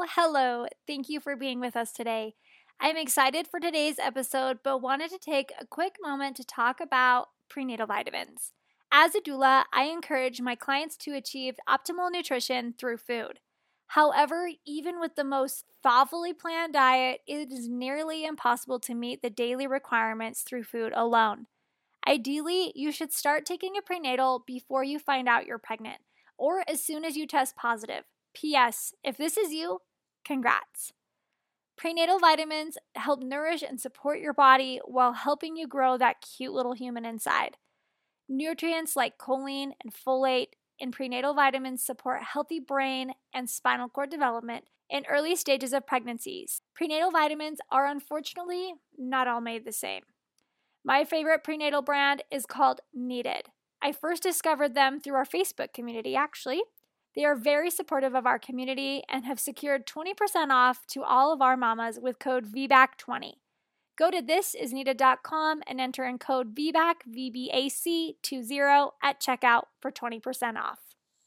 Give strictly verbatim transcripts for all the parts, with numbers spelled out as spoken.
hello. Thank you for being with us today. I'm excited for today's episode, but wanted to take a quick moment to talk about prenatal vitamins. As a doula, I encourage my clients to achieve optimal nutrition through food. However, even with the most thoughtfully planned diet, it is nearly impossible to meet the daily requirements through food alone. Ideally, you should start taking a prenatal before you find out you're pregnant, or as soon as you test positive. P S. If this is you, congrats. Prenatal vitamins help nourish and support your body while helping you grow that cute little human inside. Nutrients like choline and folate in prenatal vitamins support healthy brain and spinal cord development in early stages of pregnancies. Prenatal vitamins are unfortunately not all made the same. My favorite prenatal brand is called Needed. I first discovered them through our Facebook community, actually. They are very supportive of our community and have secured twenty percent off to all of our mamas with code V B A C twenty. Go to this is needed dot com and enter in code V B A C, V B A C twenty at checkout for twenty percent off.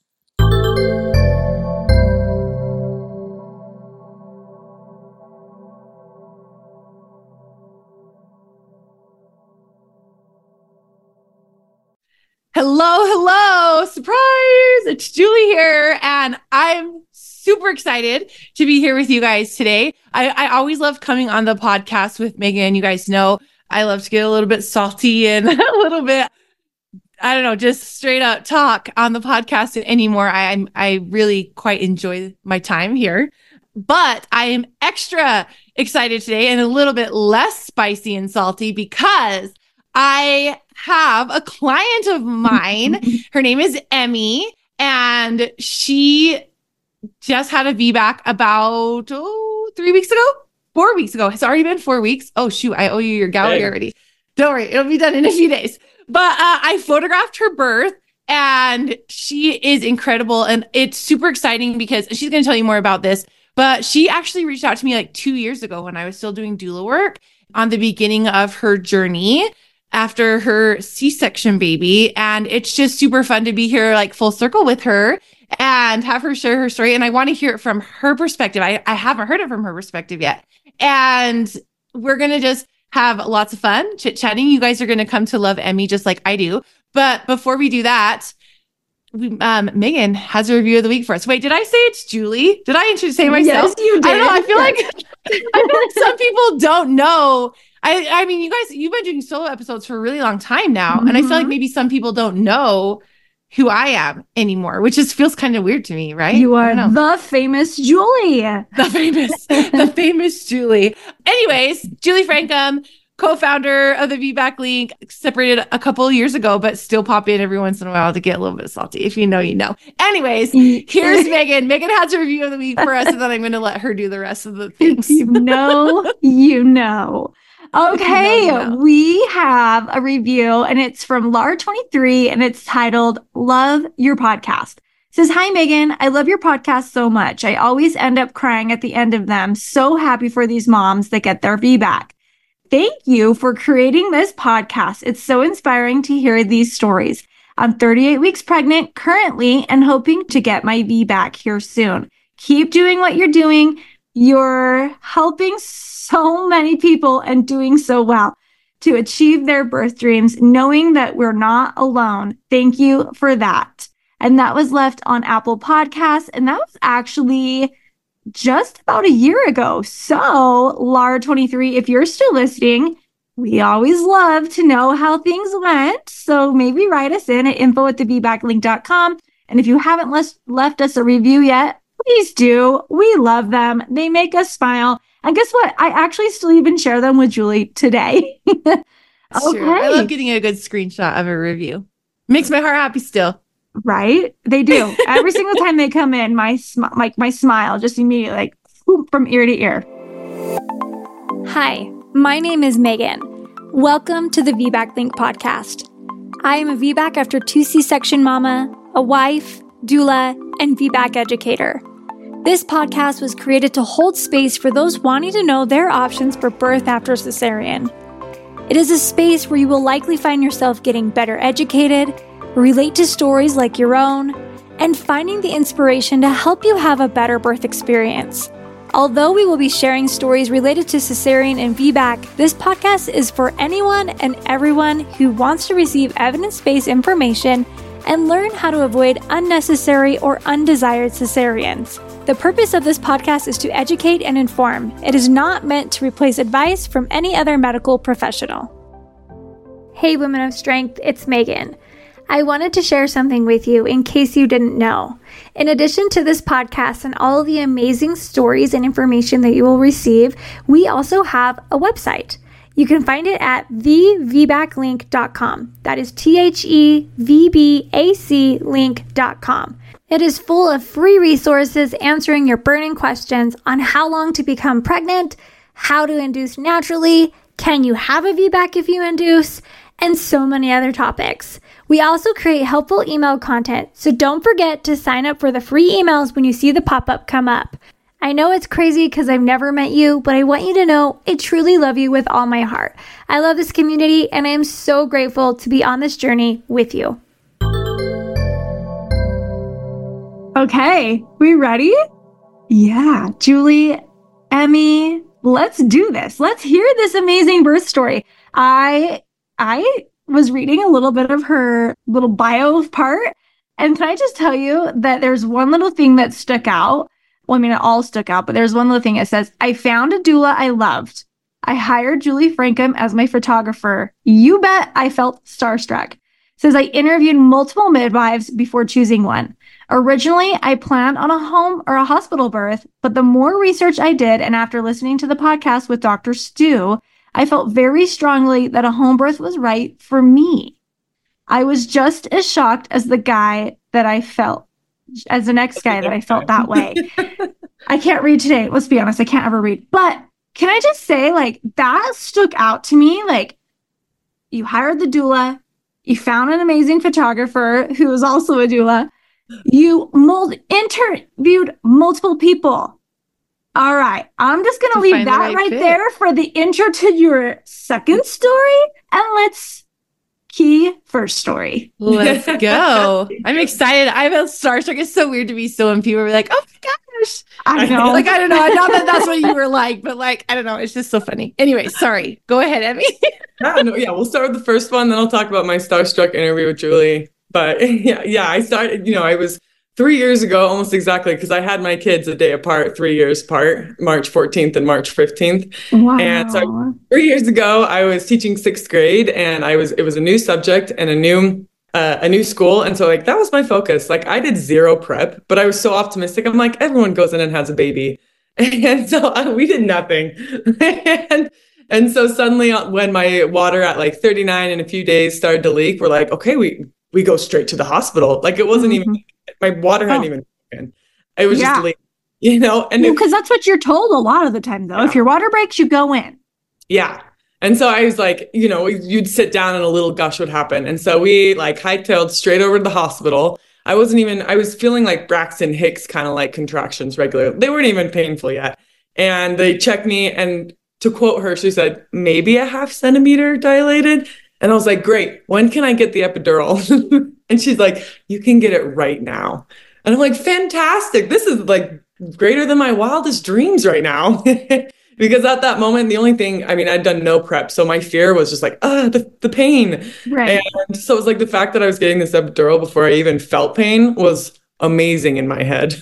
Hello, hello, surprise! It's Julie here, and I'm super excited to be here with you guys today. I, I always love coming on the podcast with Megan. You guys know I love to get a little bit salty and a little bit, I don't know, just straight up talk on the podcast anymore. I, I'm, I really quite enjoy my time here, but I am extra excited today and a little bit less spicy and salty because I have a client of mine. Her name is Emmy, and she just had a V BAC about oh, three weeks ago, four weeks ago. It's already been four weeks. Oh, shoot. I owe you your gallery hey. already. Don't worry. It'll be done in a few days. But uh, I photographed her birth, and she is incredible. And it's super exciting because she's going to tell you more about this. But she actually reached out to me like two years ago when I was still doing doula work on the beginning of her journey after her C-section baby. And it's just super fun to be here like full circle with her and have her share her story. And I want to hear it from her perspective. I, I haven't heard it from her perspective yet. And we're going to just have lots of fun chit-chatting. You guys are going to come to love Emmy just like I do. But before we do that, we, um, Megan has a review of the week for us. Wait, did I say it's Julie? Did I introduce myself? Yes, you did. I don't know. I feel like, I feel like some people don't know. I, I mean, you guys, you've been doing solo episodes for a really long time now. Mm-hmm. And I feel like maybe some people don't know who I am anymore, which just feels kind of weird to me, right? You are the famous Julie. The famous, the famous Julie. Anyways, Julie Francom, co-founder of the V BAC Link, separated a couple of years ago, but still pop in every once in a while to get a little bit salty. If you know, you know. Anyways, here's Megan. Megan has a review of the week for us, and then I'm going to let her do the rest of the things. You know, you know. Okay, no, no. We have a review and it's from Lar twenty-three and it's titled Love Your Podcast. It says, hi, Megan. I love your podcast so much. I always end up crying at the end of them. So happy for these moms that get their V BAC. Thank you for creating this podcast. It's so inspiring to hear these stories. I'm thirty-eight weeks pregnant currently and hoping to get my V BAC here soon. Keep doing what you're doing. You're helping so many people and doing so well to achieve their birth dreams, knowing that we're not alone. Thank you for that. And that was left on Apple Podcasts. And that was actually just about a year ago. So Lara twenty-three, if you're still listening, we always love to know how things went. So maybe write us in at info at the v bac link dot com. And if you haven't les- left us a review yet, please do. We love them. They make us smile. And guess what? I actually still even share them with Julie today. Okay. True. I love getting a good screenshot of a review. Makes my heart happy still. Right? They do. Every single time they come in, my sm- my, my smile just immediately like whoop, from ear to ear. Hi, my name is Megan. Welcome to the V BAC Link podcast. I am a V BAC after two C-section mama, a wife, doula, and V BAC educator. This podcast was created to hold space for those wanting to know their options for birth after cesarean. It is a space where you will likely find yourself getting better educated, relate to stories like your own, and finding the inspiration to help you have a better birth experience. Although we will be sharing stories related to cesarean and V BAC, this podcast is for anyone and everyone who wants to receive evidence-based information and learn how to avoid unnecessary or undesired cesareans. The purpose of this podcast is to educate and inform. It is not meant to replace advice from any other medical professional. Hey, Women of Strength, it's Megan. I wanted to share something with you in case you didn't know. In addition to this podcast and all of the amazing stories and information that you will receive, we also have a website. You can find it at the v bac link dot com. That is T H E V B A C link dot com. It is full of free resources answering your burning questions on how long to become pregnant, how to induce naturally, can you have a V BAC if you induce, and so many other topics. We also create helpful email content, so don't forget to sign up for the free emails when you see the pop-up come up. I know it's crazy because I've never met you, but I want you to know I truly love you with all my heart. I love this community, and I am so grateful to be on this journey with you. Okay, we ready? Yeah, Julie, Emmy, let's do this. Let's hear this amazing birth story. I, I was reading a little bit of her little bio part, and can I just tell you that there's one little thing that stuck out. Well, I mean, it all stuck out, but there's one little thing. It says, I found a doula I loved. I hired Julie Frankham as my photographer. You bet I felt starstruck. It says, I interviewed multiple midwives before choosing one. Originally, I planned on a home or a hospital birth, but the more research I did, and after listening to the podcast with Doctor Stu, I felt very strongly that a home birth was right for me. I was just as shocked as the guy that I felt, as the next guy that I felt that way. I can't read today. Let's be honest. I can't ever read. But can I just say, like, that stuck out to me. Like, you hired the doula. You found an amazing photographer who was also a doula. You mold, interviewed multiple people. All right. I'm just going to leave that right, right there for the intro to your second story. And let's key first story. Let's go. I'm excited. I'm a starstruck. It's so weird to be so in people are like, oh my gosh. I know. Like, I don't know. Not that that's what you were like, but like, I don't know. It's just so funny. Anyway, sorry. Go ahead, Emmy. yeah, no, yeah, we'll start with the first one. Then I'll talk about my starstruck interview with Julie. But yeah, yeah, I started, you know, I was three years ago, almost exactly, because I had my kids a day apart, three years apart, March fourteenth and March fifteenth. Wow. And so three years ago, I was teaching sixth grade, and I was, it was a new subject and a new, uh, a new school. And so like, that was my focus. Like I did zero prep, but I was so optimistic. I'm like, everyone goes in and has a baby. And so uh, we did nothing. and, and so suddenly when my water at like thirty-nine in a few days started to leak, we're like, okay, we, we go straight to the hospital. Like it wasn't mm-hmm. even, my water hadn't oh. even broken. It was yeah. just late, you know? And because well, that's what you're told a lot of the time though. Yeah. If your water breaks, you go in. Yeah. And so I was like, you know, you'd sit down and a little gush would happen. And so we like hightailed straight over to the hospital. I wasn't even, I was feeling like Braxton Hicks kind of like contractions regularly. They weren't even painful yet. And they checked me, and to quote her, she said, maybe a half centimeter dilated. And I was like, great, when can I get the epidural? And she's like, you can get it right now. And I'm like, fantastic. This is like greater than my wildest dreams right now. Because at that moment, the only thing, I mean, I'd done no prep. So my fear was just like, ah, the, the pain. Right. And so it was like the fact that I was getting this epidural before I even felt pain was amazing in my head.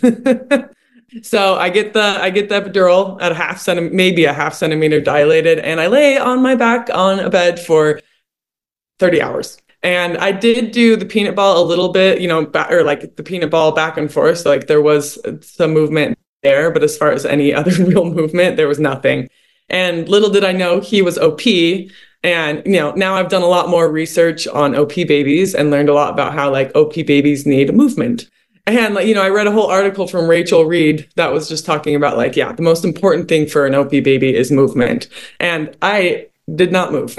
So I get the I get the epidural at a half centimeter, maybe a half centimeter dilated, and I lay on my back on a bed for thirty hours. And I did do the peanut ball a little bit, you know, ba- or like the peanut ball back and forth. So like there was some movement there, but as far as any other real movement, there was nothing. And little did I know he was O P. And, you know, now I've done a lot more research on O P babies and learned a lot about how like O P babies need movement. And, like, you know, I read a whole article from Rachel Reed that was just talking about like, yeah, the most important thing for an O P baby is movement. And I did not move.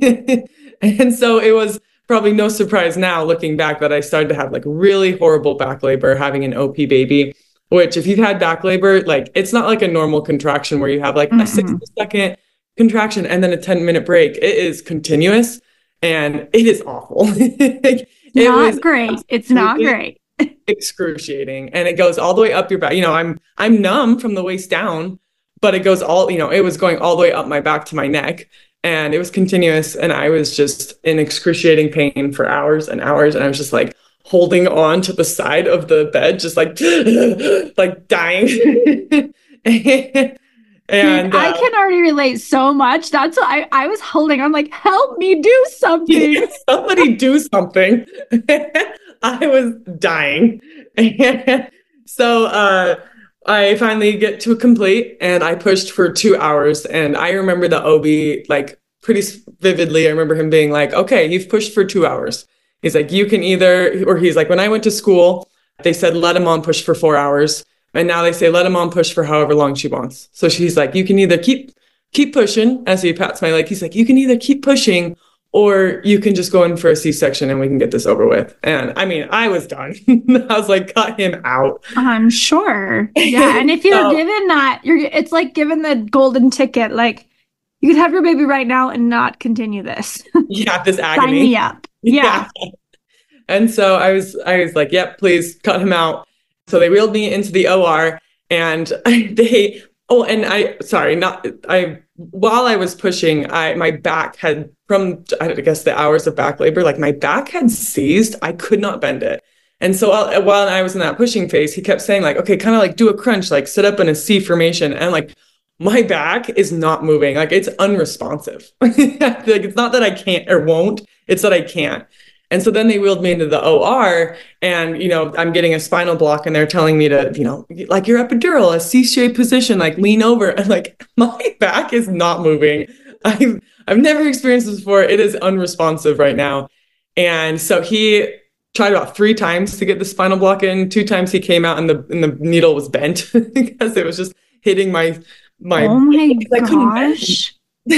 And so it was probably no surprise now looking back that I started to have like really horrible back labor having an O P baby, which if you've had back labor, like it's not like a normal contraction where you have like mm-hmm. a sixty second contraction and then a ten minute break. It is continuous and it is awful. It not was great. It's not great. Excruciating. And it goes all the way up your back. You know, I'm, I'm numb from the waist down, but it goes all, you know, it was going all the way up my back to my neck, and it was continuous. And I was just in excruciating pain for hours and hours. And I was just like holding on to the side of the bed, just like, like dying. And I uh, can already relate so much. That's what I, I was holding. I'm like, help me do something. somebody do something. I was dying. So uh, I finally get to a complete, and I pushed for two hours. And I remember the O B like pretty vividly. I remember him being like, okay, you've pushed for two hours. He's like, you can either, or he's like, when I went to school, they said, let a mom push for four hours. And now they say, let a mom push for however long she wants. So she's like, you can either keep keep pushing, as he pats my leg. He's like, you can either keep pushing, or you can just go in for a C-section and we can get this over with. And I mean, I was done. I was like, cut him out. I'm sure. Yeah. And if you're So- given that, you're it's like given the golden ticket. Like, you could have your baby right now and not continue this. Yeah, this Sign agony. me up. Yeah. And so I was, I was like, yep, please cut him out. So they wheeled me into the O R, and they, oh, and I, sorry, not, I, while I was pushing, I, my back had, from, I guess, the hours of back labor, like my back had seized. I could not bend it. And so while, while I was in that pushing phase, he kept saying like, okay, kind of like do a crunch, like sit up in a C formation. And like, my back is not moving. Like, it's unresponsive. Like, it's not that I can't or won't, it's that I can't. And so then they wheeled me into the O R, and, you know, I'm getting a spinal block, and they're telling me to, you know, like your epidural, a C-shaped position, like lean over. And like, my back is not moving. I've, I've never experienced this before. It is unresponsive right now. And so he tried about three times to get the spinal block in. Two times he came out and the, and the needle was bent because it was just hitting my, my, Oh my I couldn't bend. gosh.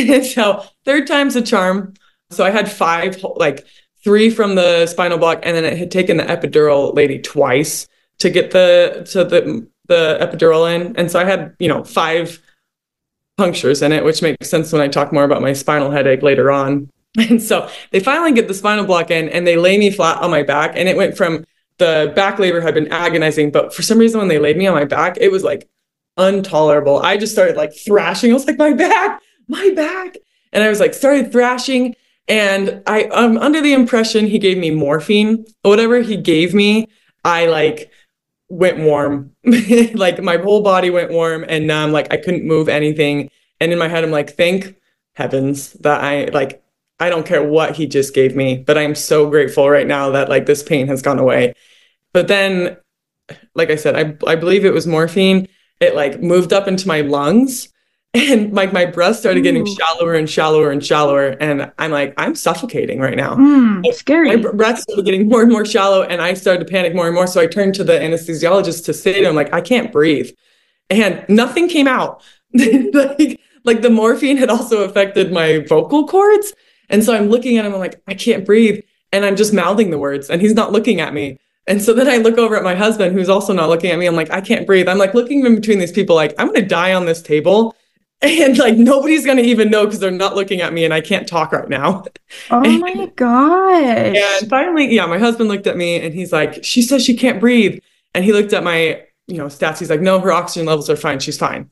So third time's a charm. So I had five, like three from the spinal block, and then it had taken the epidural lady twice to get the to the the epidural in. And so I had, you know, five punctures in it, which makes sense when I talk more about my spinal headache later on. And so they finally get the spinal block in, and they lay me flat on my back. And it went from, the back labor had been agonizing, but for some reason when they laid me on my back, it was like intolerable. I just started like thrashing. I was like, my back, my back. And I was like, started thrashing. And I, I'm under the impression he gave me morphine. Whatever he gave me, I like went warm. Like my whole body went warm and numb. Like I couldn't move anything. And in my head, I'm like, thank heavens that I like, I don't care what he just gave me, but I'm so grateful right now that like this pain has gone away. But then, like I said, I, I believe it was morphine. It like moved up into my lungs. And like my breath started getting Ooh. shallower and shallower and shallower. And I'm like, I'm suffocating right now. Mm, scary. My breath started getting more and more shallow. And I started to panic more and more. So I turned to the anesthesiologist to say to him, like, I can't breathe. And nothing came out. like, like the morphine had also affected my vocal cords. And so I'm looking at him, I'm like, I can't breathe. And I'm just mouthing the words, and he's not looking at me. And so then I look over at my husband, who's also not looking at me. I'm like, I can't breathe. I'm like looking in between these people, like, I'm going to die on this table. And like, nobody's going to even know because they're not looking at me and I can't talk right now. Oh my gosh. And finally, yeah, my husband looked at me and he's like, she says she can't breathe. And he looked at my, you know, stats. He's like, no, her oxygen levels are fine. She's fine.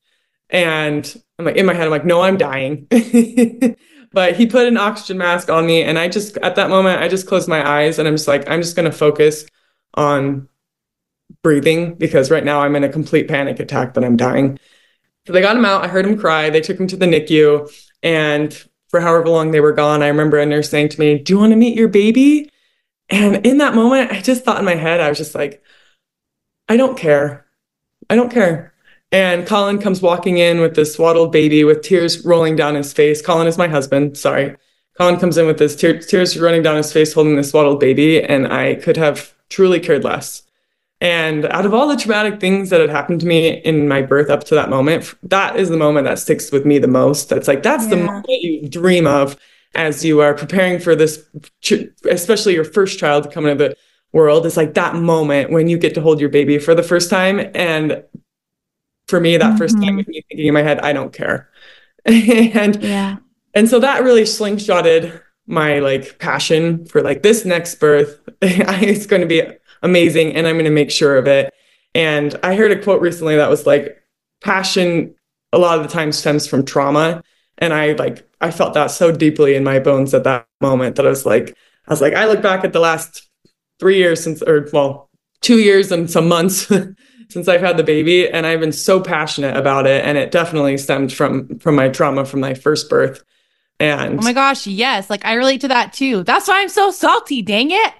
And I'm like, in my head, I'm like, no, I'm dying. But he put an oxygen mask on me. And I just, at that moment, I just closed my eyes and I'm just like, I'm just going to focus on breathing because right now I'm in a complete panic attack that I'm dying. So they got him out. I heard him cry. They took him to the N I C U. And for however long they were gone, I remember a nurse saying to me, do you want to meet your baby? And in that moment, I just thought in my head, I was just like, I don't care. I don't care. And Colin comes walking in with this swaddled baby with tears rolling down his face. Colin is my husband. Sorry. Colin comes in with this te- tears running down his face, holding this swaddled baby. And I could have truly cared less. And out of all the traumatic things that had happened to me in my birth up to that moment, that is the moment that sticks with me the most. That's like, that's yeah. the moment you dream of as you are preparing for this, especially your first child to come into the world. It's like that moment when you get to hold your baby for the first time. And for me, that mm-hmm. first time with me thinking in my head, I don't care. and, yeah. and so that really slingshotted my like passion for like this next birth. It's going to be amazing. And I'm going to make sure of it. And I heard a quote recently that was like, passion a lot of the time stems from trauma. And I like, I felt that so deeply in my bones at that moment that I was like, I was like, I look back at the last three years since, or well, two years and some months since I've had the baby, and I've been so passionate about it. And it definitely stemmed from, from my trauma from my first birth. And oh my gosh, yes. Like I relate to that too. That's why I'm so salty. Dang it.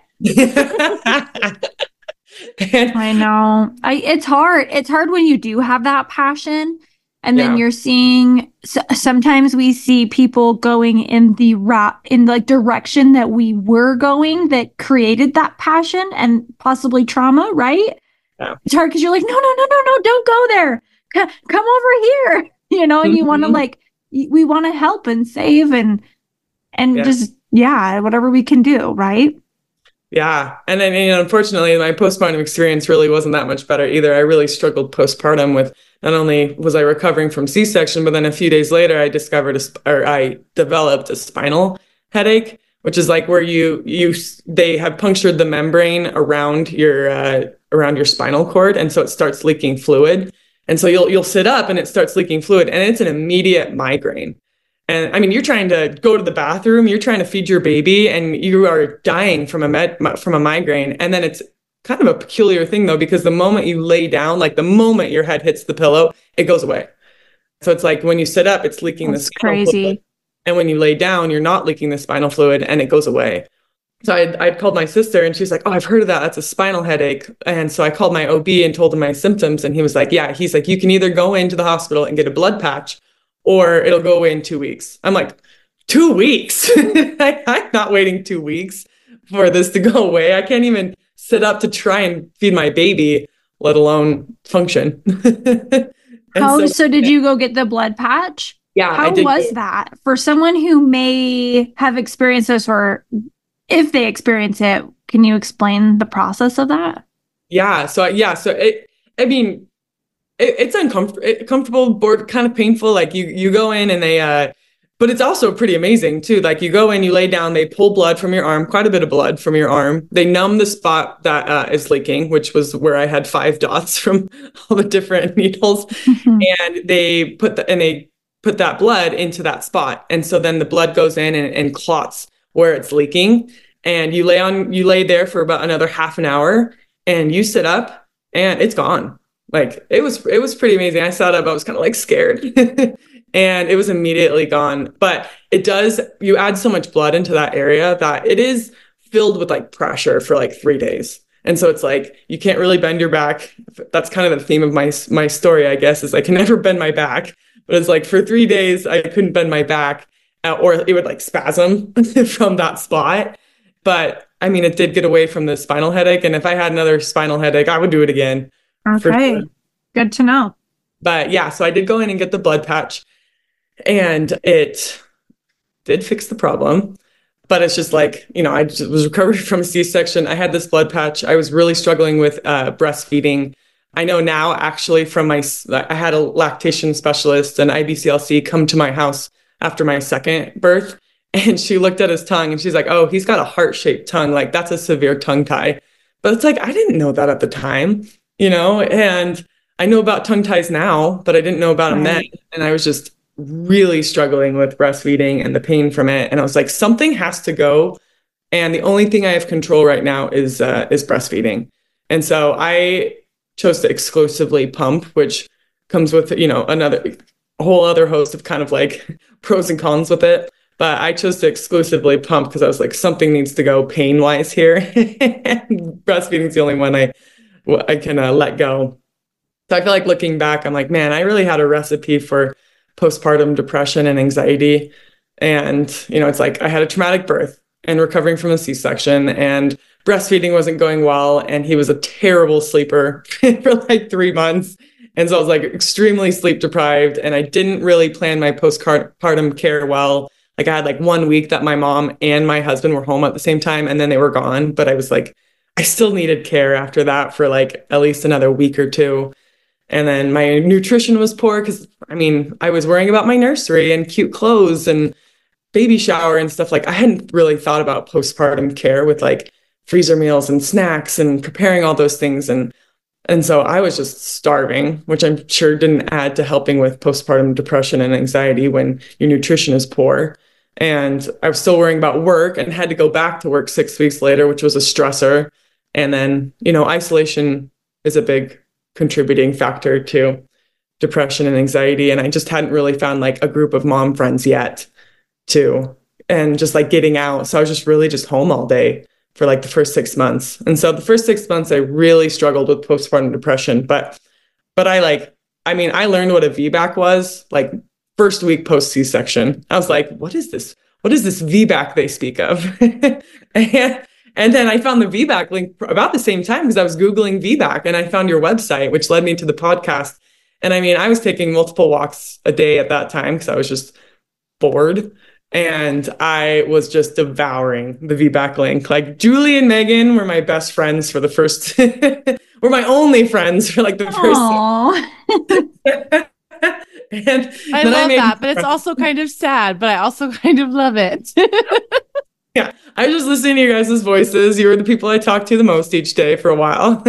and, I know. I it's hard. It's hard when you do have that passion. And then yeah. you're seeing, sometimes we see people going in the route, in the direction that we were going that created that passion and possibly trauma, right? Yeah. It's hard because you're like, no, no, no, no, no, don't go there. C- come over here. You know, and mm-hmm. you want to like, we want to help and save and, and yeah. just, yeah, whatever we can do, right? Yeah. And then, you know, unfortunately, my postpartum experience really wasn't that much better either. I really struggled postpartum with, not only was I recovering from C-section, but then a few days later, I discovered, a, or I developed a spinal headache, which is like where you, you, they have punctured the membrane around your, uh, around your spinal cord. And so it starts leaking fluid. And so you'll, you'll sit up and it starts leaking fluid, and it's an immediate migraine. And I mean, you're trying to go to the bathroom, you're trying to feed your baby, and you are dying from a med, from a migraine. And then it's kind of a peculiar thing though, because the moment you lay down, like the moment your head hits the pillow, it goes away. So it's like when you sit up, it's leaking That's the spinal crazy. Fluid. And when you lay down, you're not leaking the spinal fluid and it goes away. So I I called my sister and she's like, oh, I've heard of that. That's a spinal headache. And so I called my O B and told him my symptoms. And he was like, yeah, he's like, you can either go into the hospital and get a blood patch, or it'll go away in two weeks. I'm like, two weeks? I, I'm not waiting two weeks for this to go away. I can't even sit up to try and feed my baby, let alone function. How, so, so did you go get the blood patch? Yeah. How was get- that for someone who may have experienced this, or if they experience it? Can you explain the process of that? Yeah. So, yeah. So it, I mean, it, it's uncomfortable, comfortable, bored, kind of painful. Like you, you go in and they, uh, but it's also pretty amazing too. Like you go in, you lay down, they pull blood from your arm, quite a bit of blood from your arm. They numb the spot that uh, is leaking, which was where I had five dots from all the different needles. Mm-hmm. And they put the, and they put that blood into that spot. And so then the blood goes in and, and clots where it's leaking. And you lay on, you lay there for about another half an hour, and you sit up and it's gone. Like it was, it was pretty amazing. I sat up, I was kind of like scared. And it was immediately gone. But it does, you add so much blood into that area that it is filled with like pressure for like three days. And so it's like, you can't really bend your back. That's kind of the theme of my, my story, I guess, is I can never bend my back. But it's like for three days, I couldn't bend my back, uh, or it would like spasm from that spot. But I mean, it did get away from the spinal headache. And if I had another spinal headache, I would do it again. Okay. Sure. Good to know. But yeah, so I did go in and get the blood patch. And it did fix the problem, but it's just like, you know, I just was recovering from a C-section. I had this blood patch. I was really struggling with uh, breastfeeding. I know now actually from my, I had a lactation specialist and I B C L C come to my house after my second birth. And she looked at his tongue and she's like, oh, he's got a heart-shaped tongue. Like that's a severe tongue tie. But it's like, I didn't know that at the time, you know, and I know about tongue ties now, but I didn't know about them then. And I was just really struggling with breastfeeding and the pain from it. And I was like, something has to go. And the only thing I have control right now is, uh, is breastfeeding. And so I chose to exclusively pump, which comes with, you know, another a whole other host of kind of like pros and cons with it. But I chose to exclusively pump because I was like, something needs to go pain wise here. Breastfeeding is the only one I, I can uh, let go. So I feel like looking back, I'm like, man, I really had a recipe for postpartum depression and anxiety. And, you know, it's like I had a traumatic birth and recovering from a C-section, and breastfeeding wasn't going well. And he was a terrible sleeper for like three months. And so I was like extremely sleep deprived, and I didn't really plan my postpartum care well. Like I had like one week that my mom and my husband were home at the same time, and then they were gone. But I was like, I still needed care after that for like at least another week or two. And then my nutrition was poor because, I mean, I was worrying about my nursery and cute clothes and baby shower and stuff. Like I hadn't really thought about postpartum care with like freezer meals and snacks and preparing all those things. And And so I was just starving, which I'm sure didn't add to helping with postpartum depression and anxiety when your nutrition is poor. And I was still worrying about work and had to go back to work six weeks later, which was a stressor. And then, you know, isolation is a big contributing factor to depression and anxiety. And I just hadn't really found like a group of mom friends yet to, and just like getting out. So I was just really just home all day for like the first six months. And so the first six months, I really struggled with postpartum depression, but, but I like, I mean, I learned what a V BAC was like first week post C-section. I was like, what is this? What is this V BAC they speak of? and, and then I found the V BAC link about the same time because I was Googling V BAC and I found your website, which led me to the podcast. And I mean, I was taking multiple walks a day at that time because I was just bored. And I was just devouring the V BAC link. Like Julie and Megan were my best friends for the first, were my only friends for like the first. And I love I that, but it's also kind of sad, but I also kind of love it. Yeah, I was just listening to your guys' voices. You were the people I talked to the most each day for a while.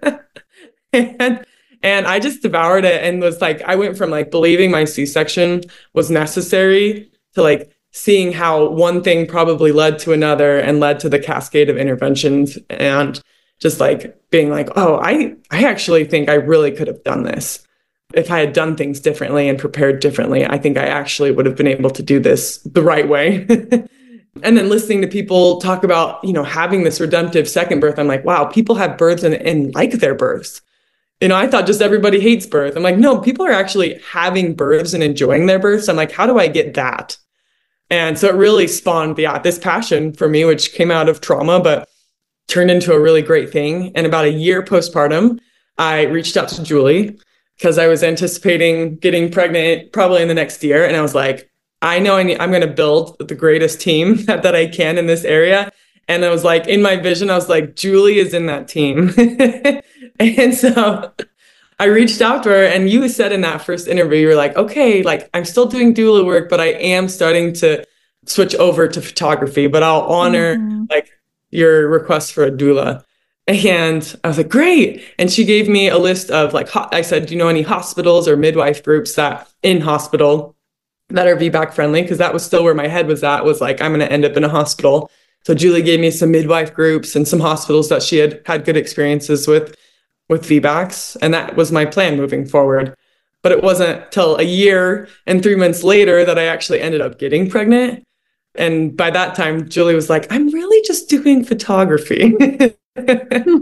and, and I just devoured it and was like, I went from like believing my C-section was necessary to like seeing how one thing probably led to another and led to the cascade of interventions and just like being like, oh, I, I actually think I really could have done this. If I had done things differently and prepared differently, I think I actually would have been able to do this the right way. And then listening to people talk about, you know, having this redemptive second birth, I'm like, wow, people have births and, and like their births. You know, I thought just everybody hates birth. I'm like, no, people are actually having births and enjoying their births. I'm like, how do I get that? And so it really spawned, yeah, this passion for me, which came out of trauma, but turned into a really great thing. And about a year postpartum, I reached out to Julie because I was anticipating getting pregnant probably in the next year. And I was like, I know I need, I'm going to build the greatest team that, that I can in this area. And I was like, in my vision, I was like, Julie is in that team. And so I reached out to her and you said in that first interview, you were like, okay, like I'm still doing doula work, but I am starting to switch over to photography, but I'll honor mm-hmm. like your request for a doula. And I was like, great. And she gave me a list of like, ho- I said, do you know any hospitals or midwife groups that in hospital that are V BAC friendly? Because that was still where my head was at, was like, I'm going to end up in a hospital. So Julie gave me some midwife groups and some hospitals that she had had good experiences with, with V BACs. And that was my plan moving forward. But it wasn't till a year and three months later that I actually ended up getting pregnant. And by that time, Julie was like, I'm really just doing photography. I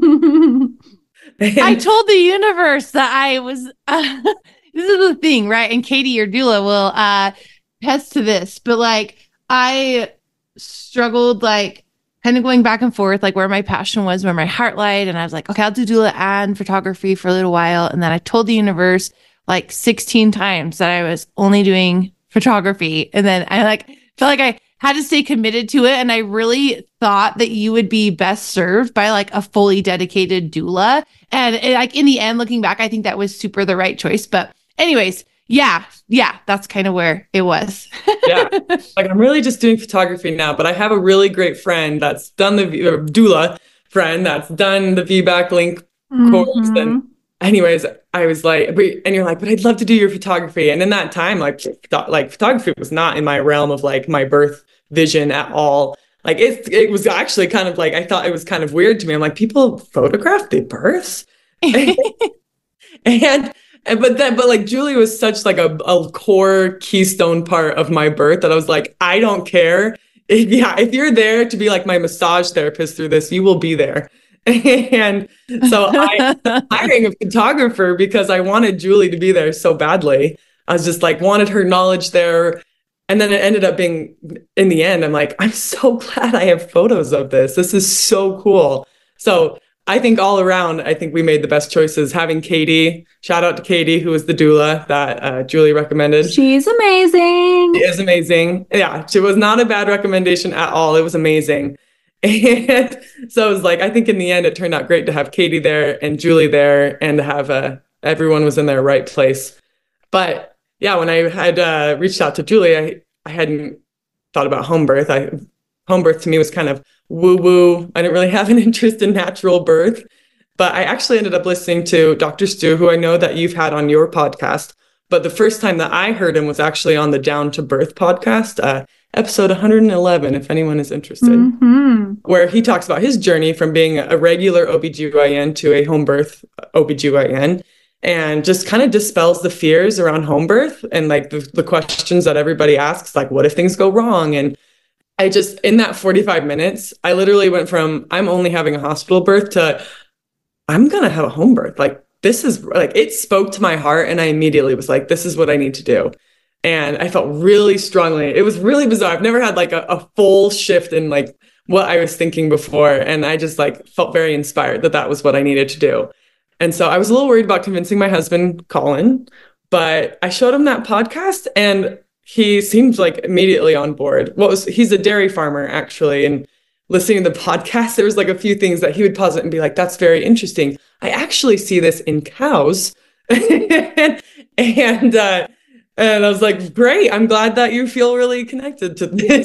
told the universe that I was, uh, this is the thing, right? And Katie, your doula, will uh, attest to this, but like I struggled like kind of going back and forth, like where my passion was, where my heart lied. And I was like, okay, I'll do doula and photography for a little while. And then I told the universe like sixteen times that I was only doing photography. And then I like felt like I had to stay committed to it. And I really thought that you would be best served by like a fully dedicated doula. And it, like in the end, looking back, I think that was super the right choice. But anyways, yeah, yeah, that's kind of where it was. Yeah, like I'm really just doing photography now, but I have a really great friend that's done the uh, doula friend that's done the V BAC link mm-hmm. course. And anyways, I was like, and you're like, but I'd love to do your photography. And in that time, like, like photography was not in my realm of like my birth vision at all. Like it, it was actually kind of like, I thought it was kind of weird to me. I'm like, people photograph their births. and, and, but then, but like Julie was such like a, a core keystone part of my birth that I was like, I don't care. If, yeah. If you're there to be like my massage therapist through this, you will be there. And so I hiring a photographer because I wanted Julie to be there so badly. I was just like, wanted her knowledge there. And then it ended up being, in the end, I'm like, I'm so glad I have photos of this. This is so cool. So I think all around, I think we made the best choices. Having Katie, shout out to Katie, who was the doula that uh, Julie recommended. She's amazing. She is amazing. Yeah, she was not a bad recommendation at all. It was amazing. And so it was like, I think in the end, it turned out great to have Katie there and Julie there and to have uh, everyone was in their right place. But yeah, when I had uh, reached out to Julie, I, I hadn't thought about home birth. I, home birth to me was kind of woo-woo. I didn't really have an interest in natural birth. But I actually ended up listening to Doctor Stu, who I know that you've had on your podcast. But the first time that I heard him was actually on the Down to Birth podcast, uh, episode one hundred eleven, if anyone is interested, mm-hmm. where he talks about his journey from being a regular O B G Y N to a home birth O B G Y N, and just kind of dispels the fears around home birth and like the, the questions that everybody asks, like, what if things go wrong? And I just, in that forty-five minutes, I literally went from, I'm only having a hospital birth to, I'm going to have a home birth. Like, this is like, it spoke to my heart. And I immediately was like, this is what I need to do. And I felt really strongly. It was really bizarre. I've never had like a, a full shift in like what I was thinking before. And I just like felt very inspired that that was what I needed to do. And so I was a little worried about convincing my husband, Colin, but I showed him that podcast and he seemed like immediately on board. What was, he's a dairy farmer actually. And listening to the podcast, there was like a few things that he would pause it and be like, that's very interesting. I actually see this in cows. and, uh, And I was like, great. I'm glad that you feel really connected to this.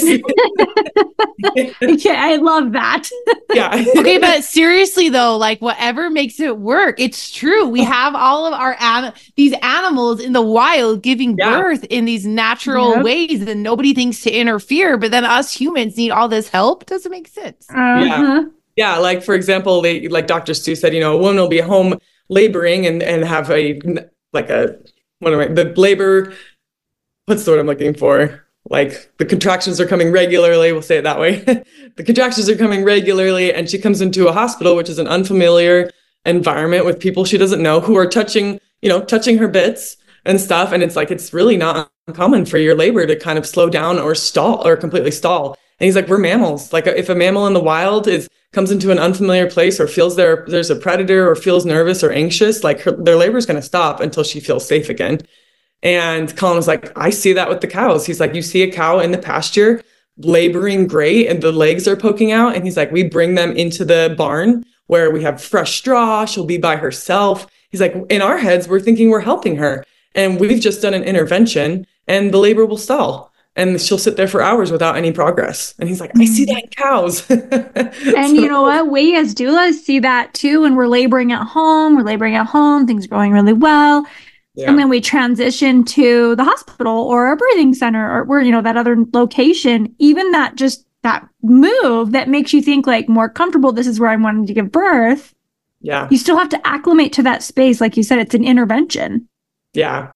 Yeah, I love that. Yeah. Okay, but seriously though, like whatever makes it work, it's true. We have all of our an- these animals in the wild giving yeah. birth in these natural yep. ways, and nobody thinks to interfere. But then us humans need all this help. Doesn't make sense. Uh-huh. Yeah. Yeah. Like for example, they like Doctor Stu said, you know, a woman will be home laboring and and have a like a what am I the labor. What's the word I'm looking for? Like the contractions are coming regularly. We'll say it that way. The contractions are coming regularly and she comes into a hospital, which is an unfamiliar environment with people she doesn't know who are touching, you know, touching her bits and stuff. And it's like, it's really not uncommon for your labor to kind of slow down or stall or completely stall. And he's like, we're mammals. Like if a mammal in the wild is comes into an unfamiliar place or feels there, there's a predator or feels nervous or anxious, like her, their labor is going to stop until she feels safe again. And Colin was like, I see that with the cows. He's like, you see a cow in the pasture laboring great and the legs are poking out. And he's like, we bring them into the barn where we have fresh straw. She'll be by herself. He's like, in our heads, we're thinking we're helping her. And we've just done an intervention and the labor will stall. And she'll sit there for hours without any progress. And he's like, I see that in cows. And so, you know what? We as doulas see that too. And we're laboring at home. We're laboring at home. Things are going really well. Yeah. And then we transition to the hospital or a birthing center or where, you know, that other location, even that just that move that makes you think like more comfortable. This is where I'm wanting to give birth. Yeah. You still have to acclimate to that space. Like you said, it's an intervention. Yeah.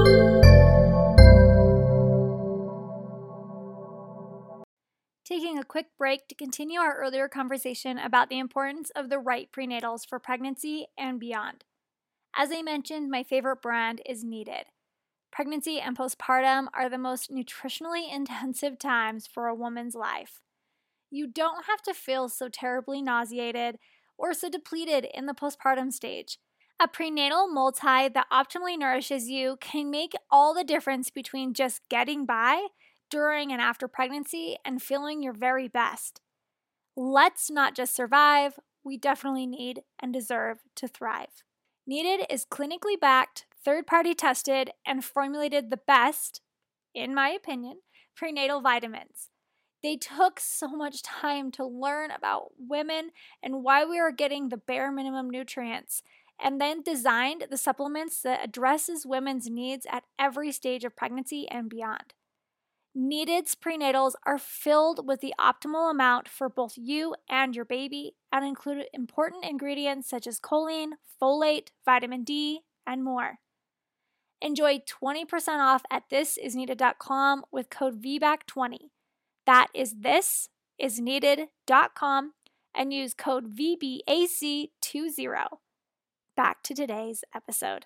Taking a quick break to continue our earlier conversation about the importance of the right prenatals for pregnancy and beyond. As I mentioned, my favorite brand is Needed. Pregnancy and postpartum are the most nutritionally intensive times for a woman's life. You don't have to feel so terribly nauseated or so depleted in the postpartum stage. A prenatal multi that optimally nourishes you can make all the difference between just getting by during and after pregnancy and feeling your very best. Let's not just survive, we definitely need and deserve to thrive. Needed is clinically backed, third-party tested, and formulated the best, in my opinion, prenatal vitamins. They took so much time to learn about women and why we are getting the bare minimum nutrients, and then designed the supplements that addresses women's needs at every stage of pregnancy and beyond. Needed's prenatals are filled with the optimal amount for both you and your baby and include important ingredients such as choline, folate, vitamin D, and more. Enjoy twenty percent off at this is needed dot com with code V B A C twenty. That is this is needed dot com and use code V B A C twenty. Back to today's episode.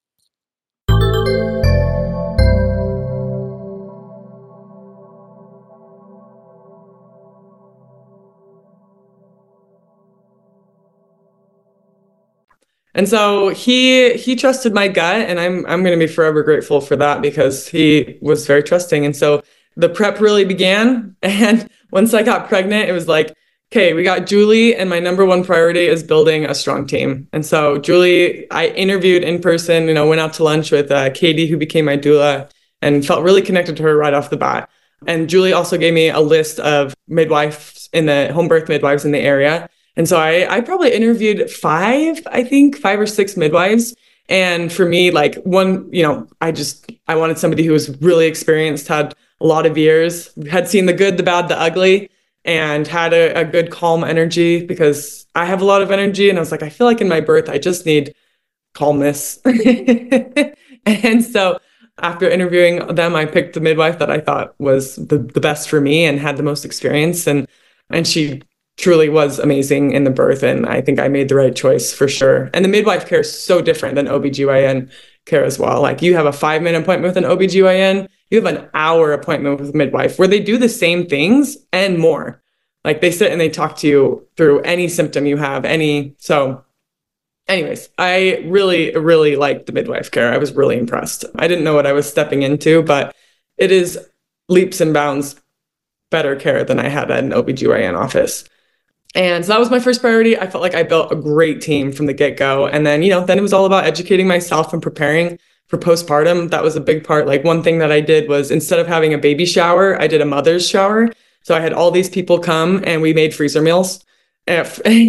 And so he he trusted my gut, and I'm I'm going to be forever grateful for that because he was very trusting. And so the prep really began. And once I got pregnant, it was like, okay, we got Julie, and my number one priority is building a strong team. And so Julie, I interviewed in person, you know, went out to lunch with uh, Katie, who became my doula, and felt really connected to her right off the bat. And Julie also gave me a list of midwives in the home birth midwives in the area. And so I, I probably interviewed five, I think five or six midwives. And for me, like one, you know, I just, I wanted somebody who was really experienced, had a lot of years, had seen the good, the bad, the ugly, and had a, a good calm energy, because I have a lot of energy. And I was like, I feel like in my birth, I just need calmness. And so after interviewing them, I picked the midwife that I thought was the, the best for me and had the most experience. And, and she truly was amazing in the birth. And I think I made the right choice for sure. And the midwife care is so different than O B G Y N care as well. Like you have a five minute appointment with an O B G Y N, you have an hour appointment with a midwife where they do the same things and more. Like they sit and they talk to you through any symptom you have, any, so anyways, I really, really liked the midwife care. I was really impressed. I didn't know what I was stepping into, but it is leaps and bounds better care than I had at an O B G Y N office. And so that was my first priority. I felt like I built a great team from the get-go. And then, you know, then it was all about educating myself and preparing for postpartum. That was a big part. Like one thing that I did was, instead of having a baby shower, I did a mother's shower. So I had all these people come and we made freezer meals, and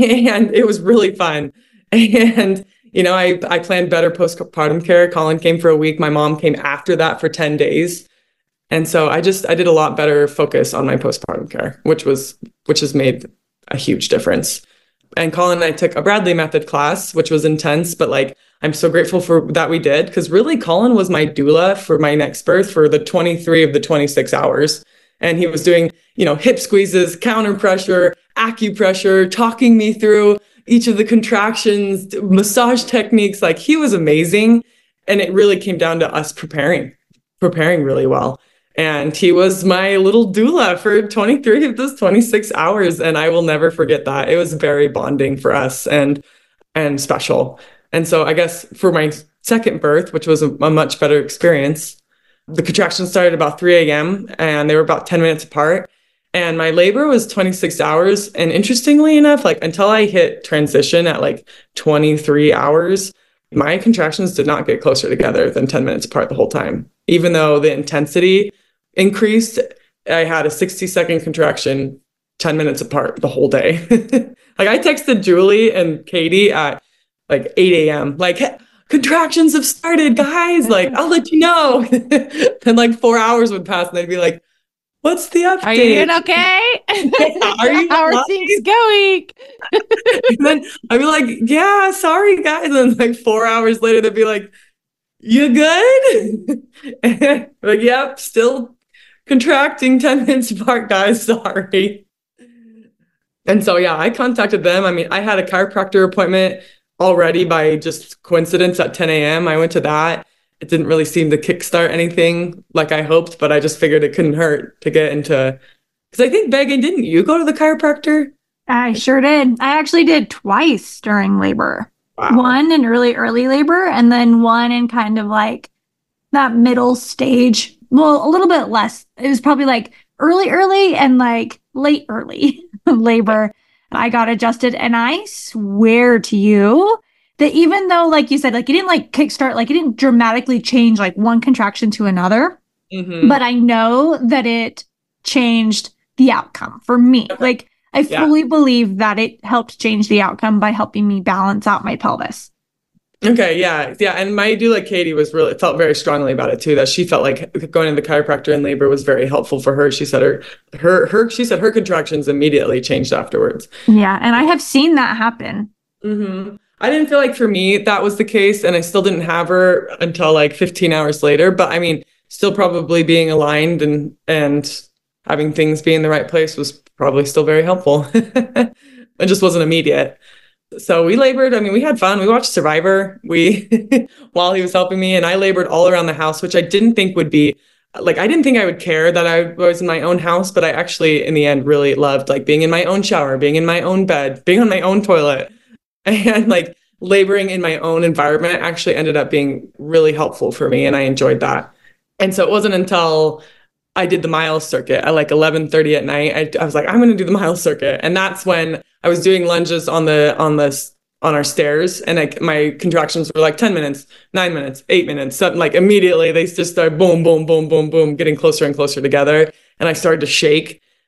it was really fun. And, you know, I, I planned better postpartum care. Colin came for a week. My mom came after that for ten days. And so I just, I did a lot better focus on my postpartum care, which was, which has made a huge difference. And Colin and I took a Bradley method class, which was intense, but like, I'm so grateful for that we did, because really Colin was my doula for my next birth for the twenty-three of the twenty-six hours. And he was doing, you know, hip squeezes, counter pressure, acupressure, talking me through each of the contractions, massage techniques. Like he was amazing. And it really came down to us preparing, preparing really well. And he was my little doula for twenty-three of those twenty-six hours. And I will never forget that. It was very bonding for us and, and special. And so I guess for my second birth, which was a, a much better experience, the contractions started about three a.m. and they were about ten minutes apart. And my labor was twenty-six hours. And interestingly enough, like until I hit transition at like twenty-three hours, my contractions did not get closer together than ten minutes apart the whole time. Even though the intensity increased, I had a sixty second contraction ten minutes apart the whole day. Like I texted Julie and Katie at like eight a.m. like, hey, contractions have started, guys. Like, I'll let you know. And like four hours would pass and they'd be like, what's the update? Are you doing okay? Yeah, are you How are things going? And then I'd be like, yeah, sorry, guys. And then like four hours later, they'd be like, you good? And like, yep, still contracting ten minutes apart, guys. Sorry. And so, yeah, I contacted them. I mean, I had a chiropractor appointment already by just coincidence at ten a.m. I went to that. It didn't really seem to kickstart anything like I hoped, but I just figured it couldn't hurt to get into, because I think, Megan, didn't you go to the chiropractor? I sure did. I actually did twice during labor. Wow. One in really early labor, and then one in kind of like that middle stage. Well, a little bit less. It was probably like early, early and like late early labor. I got adjusted, and I swear to you that even though, like you said, like it didn't like kickstart, like it didn't dramatically change like one contraction to another, Mm-hmm. but I know that it changed the outcome for me. Like I Yeah. fully believe that it helped change the outcome by helping me balance out my pelvis. Okay, yeah, yeah, and my doula Katie was really felt very strongly about it too. That she felt like going to the chiropractor in labor was very helpful for her. She said her, her, her. She said her contractions immediately changed afterwards. Yeah, and I have seen that happen. Mm-hmm. I didn't feel like for me that was the case, and I still didn't have her until like fifteen hours later. But I mean, still probably being aligned and and having things be in the right place was probably still very helpful. It just wasn't immediate. So we labored. I mean, we had fun. We watched Survivor. We while he was helping me, and I labored all around the house, which I didn't think would be like I didn't think I would care that I was in my own house, but I actually, in the end, really loved like being in my own shower, being in my own bed, being on my own toilet, and like laboring in my own environment actually ended up being really helpful for me, and I enjoyed that. And so it wasn't until I did the mile circuit at like eleven thirty at night. I, I was like, I'm going to do the mile circuit. And that's when I was doing lunges on the, on the, on our stairs. And like my contractions were like ten minutes, nine minutes, eight minutes, seven, like immediately they just started boom, boom, boom, boom, boom, getting closer and closer together. And I started to shake.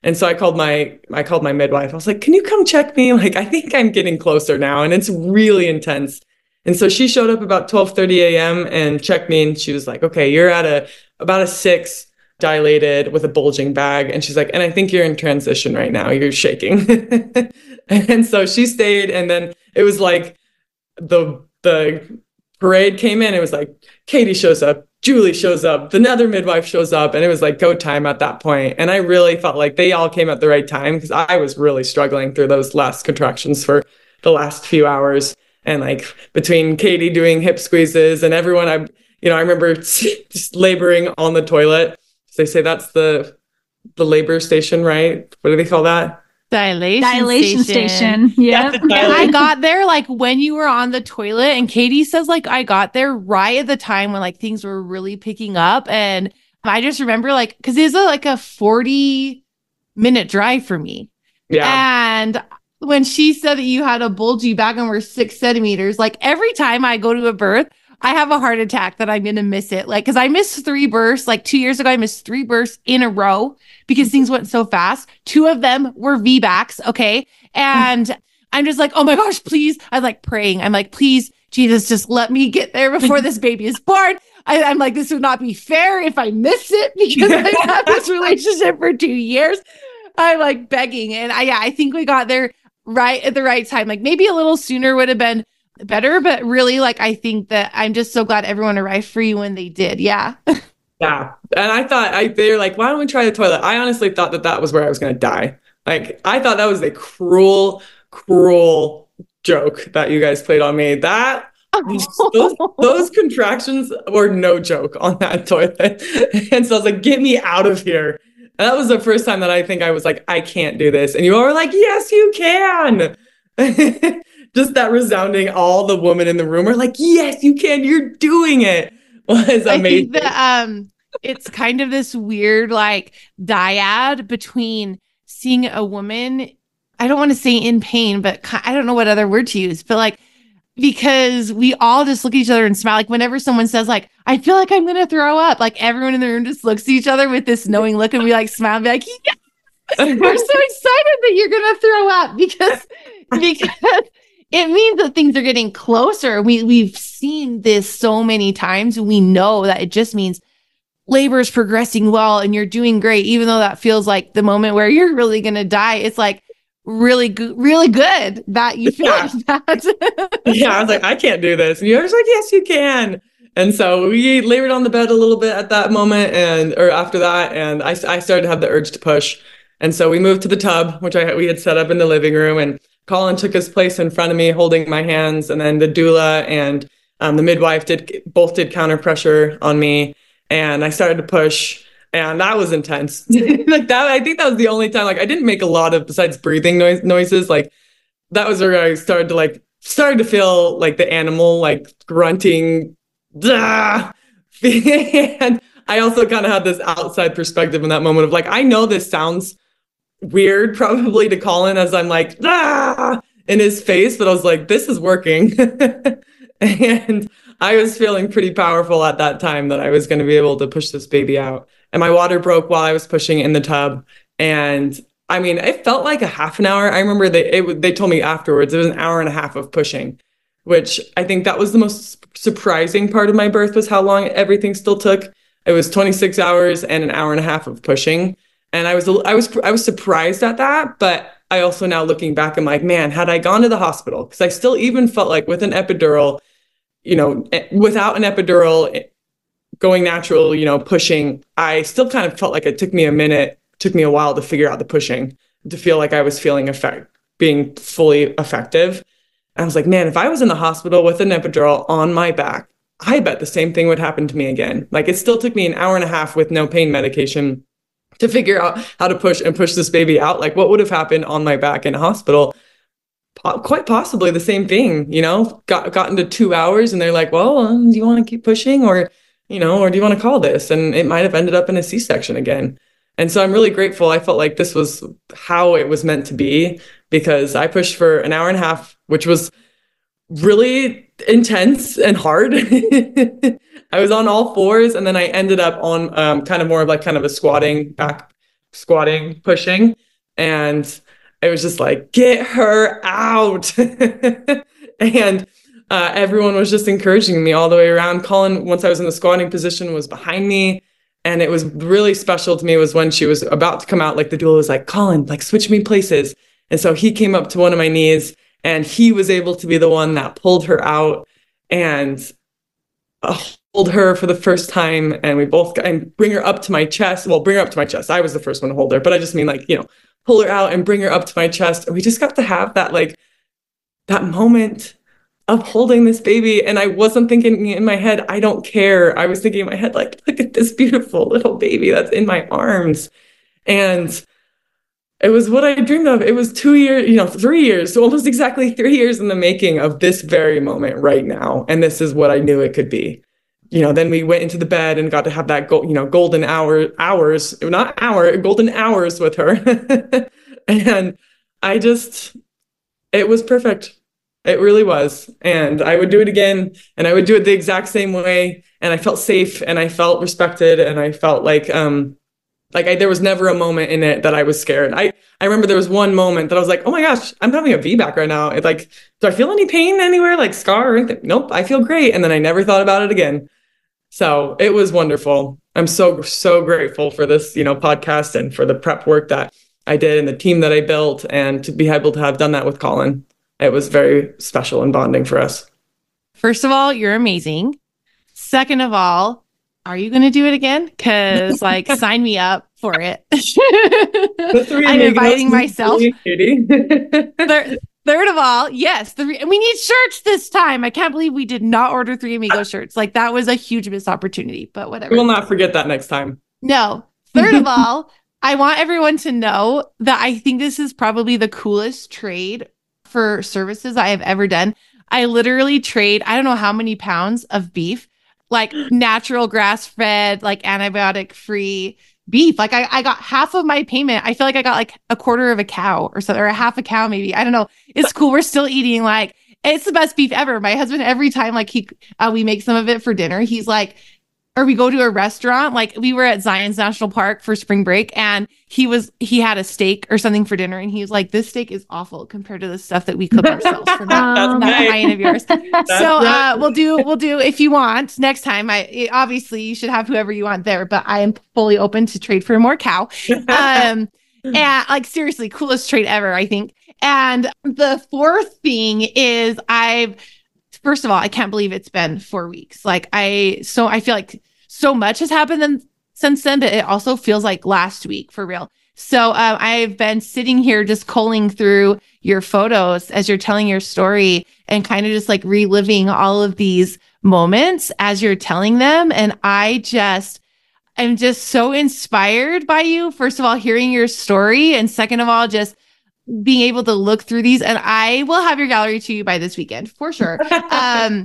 And so I called my, I called my midwife. I was like, can you come check me? Like, I think I'm getting closer now. And it's really intense. And so she showed up about twelve thirty a.m. and checked me. And she was like, okay, you're at a, about a six dilated with a bulging bag. And she's like, and I think you're in transition right now. You're shaking. And so she stayed. And then it was like the, the parade came in. It was like, Katie shows up, Julie shows up, another midwife shows up, and it was like go time at that point. And I really felt like they all came at the right time because I was really struggling through those last contractions for the last few hours. And like between Katie doing hip squeezes and everyone, I, you know, I remember just laboring on the toilet. They say that's the the labor station, right? What do they call that? Dilation, Dilation station. station. Yeah. And I got there like when you were on the toilet, and Katie says like I got there right at the time when like things were really picking up. And I just remember like, cause it was a, like a forty minute drive for me. Yeah. And when she said that you had a bulgy bag and were six centimeters, like every time I go to a birth, I have a heart attack that I'm going to miss it. Like, cause I missed three births, like two years ago, I missed three births in a row because things went so fast. Two of them were V BACs. Okay. And I'm just like, oh my gosh, please. I'm like praying. I'm like, please, Jesus, just let me get there before this baby is born. I, I'm like, this would not be fair if I miss it because I've had this relationship for two years. I'm like begging. And I, yeah, I think we got there right at the right time. Like maybe a little sooner would have been better, but really, like, I think that I'm just so glad everyone arrived for you when they did. Yeah. Yeah. And I thought I, they were like, why don't we try the toilet? I honestly thought that that was where I was going to die. Like, I thought that was a cruel, cruel joke that you guys played on me. That those, those contractions were no joke on that toilet. And so I was like, get me out of here. And that was the first time that I think I was like, I can't do this. And you all were like, yes, you can. Just that resounding, all the women in the room are like, yes, you can. You're doing it. Was amazing. I think that um, it's kind of this weird like dyad between seeing a woman, I don't want to say in pain, but I don't know what other word to use, but like, because we all just look at each other and smile. Like whenever someone says like, I feel like I'm going to throw up, like everyone in the room just looks at each other with this knowing look and we like smile and be like, yes, we're so excited that you're going to throw up because, because it means that things are getting closer. We, we've seen this so many times. We know that it just means labor is progressing well and you're doing great, even though that feels like the moment where you're really going to die. It's like really good, really good that you feel yeah. like that. Yeah, I was like, I can't do this. And you're just like, yes, you can. And so we labored on the bed a little bit at that moment and, or after that. And I, I started to have the urge to push. And so we moved to the tub, which I we had set up in the living room, and Colin took his place in front of me, holding my hands, and then the doula and um, the midwife did both did counter pressure on me, and I started to push, and that was intense. Like that, I think that was the only time. Like I didn't make a lot of besides breathing noise noises. Like that was where I started to like started to feel like the animal like grunting, and I also kind of had this outside perspective in that moment of like, I know this sounds weird probably to Colin as I'm like ah! in his face, but I was like, this is working. And I was feeling pretty powerful at that time that I was going to be able to push this baby out. And my water broke while I was pushing in the tub. And I mean, it felt like a half an hour. I remember they it, they told me afterwards it was an hour and a half of pushing, which I think that was the most surprising part of my birth was how long everything still took. It was twenty-six hours and an hour and a half of pushing. And I was, I was, I was surprised at that, but I also now looking back, I'm like, man, had I gone to the hospital, because I still even felt like with an epidural, you know, without an epidural going natural, you know, pushing, I still kind of felt like it took me a minute, took me a while to figure out the pushing, to feel like I was feeling effect, being fully effective. And I was like, man, if I was in the hospital with an epidural on my back, I bet the same thing would happen to me again. Like it still took me an hour and a half with no pain medication to figure out how to push and push this baby out. Like what would have happened on my back in a hospital? Po- quite possibly the same thing, you know, got, got into two hours and they're like, well, um, do you want to keep pushing or, you know, or do you want to call this? And it might've ended up in a C-section again. And so I'm really grateful. I felt like this was how it was meant to be because I pushed for an hour and a half, which was really intense and hard. I was on all fours and then I ended up on um, kind of more of like kind of a squatting back squatting, pushing. And it was just like, get her out. And uh, everyone was just encouraging me all the way around. Colin, once I was in the squatting position, was behind me. And it was really special to me was when she was about to come out, like the doula was like, Colin, like switch me places. And so he came up to one of my knees and he was able to be the one that pulled her out and uh, hold her for the first time. And we both got, and bring her up to my chest. Well, bring her up to my chest. I was the first one to hold her, but I just mean like, you know, pull her out and bring her up to my chest. And we just got to have that, like that moment of holding this baby. And I wasn't thinking in my head, I don't care. I was thinking in my head, like, look at this beautiful little baby that's in my arms. And it was what I dreamed of. It was two years, you know, three years, so almost exactly three years in the making of this very moment right now. And this is what I knew it could be. You know, then we went into the bed and got to have that, go, you know, golden hour, hours, not hour, golden hours with her. And I just, it was perfect. It really was. And I would do it again, and I would do it the exact same way. And I felt safe and I felt respected. And I felt like, um, like I, there was never a moment in it that I was scared. I, I remember there was one moment that I was like, oh my gosh, I'm having a V BAC right now. It's like, do I feel any pain anywhere, like scar or anything? Nope, I feel great. And then I never thought about it again. So it was wonderful. I'm so, so grateful for this, you know, podcast and for the prep work that I did and the team that I built, and to be able to have done that with Colin. It was very special and bonding for us. First of all, you're amazing. Second of all, are you going to do it again? Because like, sign me up for it. I'm inviting myself. third, third of all, yes, the, we need shirts this time. I can't believe we did not order Three Amigos shirts. Like that was a huge missed opportunity, but whatever. We will not forget that next time. No. Third of all, I want everyone to know that I think this is probably the coolest trade for services I have ever done. I literally trade, I don't know how many pounds of beef, like natural grass-fed, like antibiotic-free beef. Like I, I got half of my payment. I feel like I got like a quarter of a cow or something, or a half a cow maybe. I don't know. It's cool. We're still eating. Like it's the best beef ever. My husband, every time like he, uh, we make some of it for dinner, he's like, or we go to a restaurant, like we were at Zion's National Park for spring break, and he was, he had a steak or something for dinner. And he was like, this steak is awful compared to the stuff that we cook ourselves from that, that right. client of yours. so right. uh, we'll do, we'll do, if you want next time, I it, obviously you should have whoever you want there, but I am fully open to trade for more cow. Um, and like, seriously, coolest trade ever, I think. And the fourth thing is I've, First of all, I can't believe it's been four weeks. Like I, so I feel like so much has happened then, since then, but it also feels like last week for real. So um, I've been sitting here just culling through your photos as you're telling your story and kind of just like reliving all of these moments as you're telling them. And I just, I'm just so inspired by you. First of all, hearing your story. And second of all, just being able to look through these, and I will have your gallery to you by this weekend for sure. Um,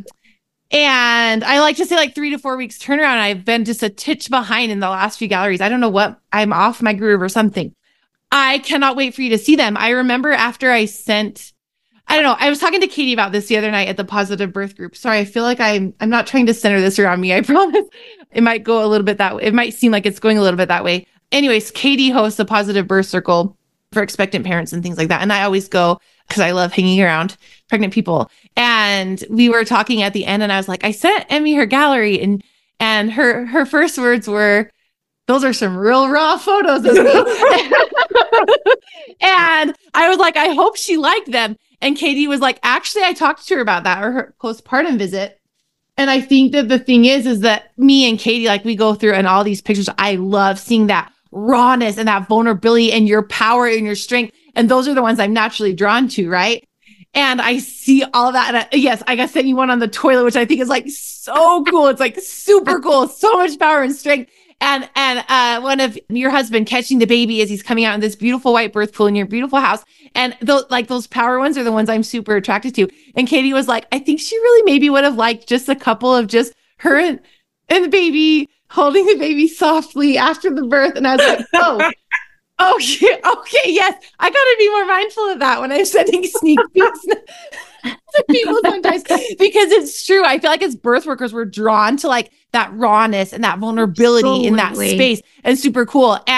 and I like to say like three to four weeks turnaround. I've been just a titch behind in the last few galleries. I don't know what, I'm off my groove or something. I cannot wait for you to see them. I remember after I sent, I don't know, I was talking to Katie about this the other night at the Positive Birth Group. Sorry, I feel like I'm, I'm not trying to center this around me. I promise it might go a little bit that way. It might seem like it's going a little bit that way. Anyways, Katie hosts the Positive Birth Circle for expectant parents and things like that. And I always go because I love hanging around pregnant people. And we were talking at the end, and I was like, I sent Emmy her gallery, and and her her first words were, those are some real raw photos of me. And I was like, I hope she liked them. And Katie was like, actually, I talked to her about that, or her postpartum visit. And I think that the thing is, is that me and Katie, like we go through and all these pictures, I love seeing that rawness and that vulnerability and your power and your strength. And those are the ones I'm naturally drawn to, right? And I see all of that. And I, yes, I got sent you one on the toilet, which I think is like so cool. It's like super cool. So much power and strength. And and uh, one of your husband catching the baby as he's coming out in this beautiful white birth pool in your beautiful house. And those, like those power ones are the ones I'm super attracted to. And Katie was like, I think she really maybe would have liked just a couple of just her and, and the baby holding the baby softly after the birth. And I was like, oh, oh, yeah, okay, yes. I got to be more mindful of that when I'm sending sneak peeks to people sometimes, because it's true. I feel like as birth workers, we're drawn to like that rawness and that vulnerability Absolutely. in that space, and super cool. And